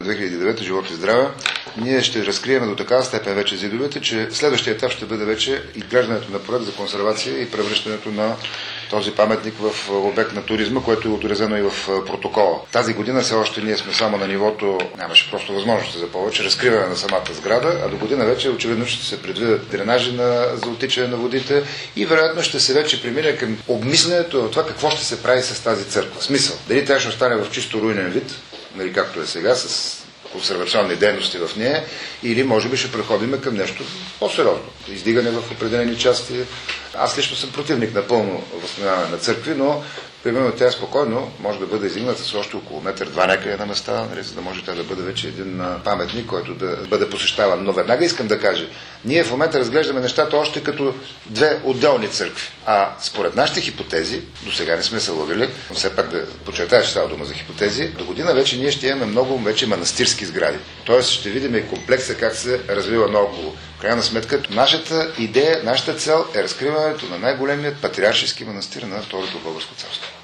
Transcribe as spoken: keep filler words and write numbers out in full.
две хиляди и девета, живот и здраве, ние ще разкрием до такава степен вече зидовете, че следващия етап ще бъде вече изграждането на проект за консервация и превръщането на този паметник в обект на туризма, което е отрезено и в протокола. Тази година все още ние сме само на нивото, нямаше просто възможности за повече, разкриване на самата сграда, а до година вече очевидно ще се предвидят дренажи на, за отичане на водите и вероятно ще се вече премине към обмисленето на това какво ще се прави с тази църква. Смисъл, дали тя ще остане в чисто руинен вид, нали, както е сега, с консервационни дейности в нея, или може би ще преходим към нещо по-сериозно. Издигане в определени части. Аз лично съм противник на пълно възстановяване на църкви, но примерно тя спокойно може да бъде издигната с още около метър-два някъде на места, нали, за да може тя да бъде вече един паметник, който да бъде посещаван. Но веднага искам да кажа, ние в момента разглеждаме нещата още като две отделни църкви. А според нашите хипотези, до сега не сме се лъгали, но все пак да подчертая, че става дума за хипотези, до година вече ние ще имаме много вече манастирски сгради. Тоест ще видим и комплекса как се развива наоколо. В крайна сметка, нашата идея, нашата цел е разкриването на най-големият патриаршески манастир на Второто българско царство.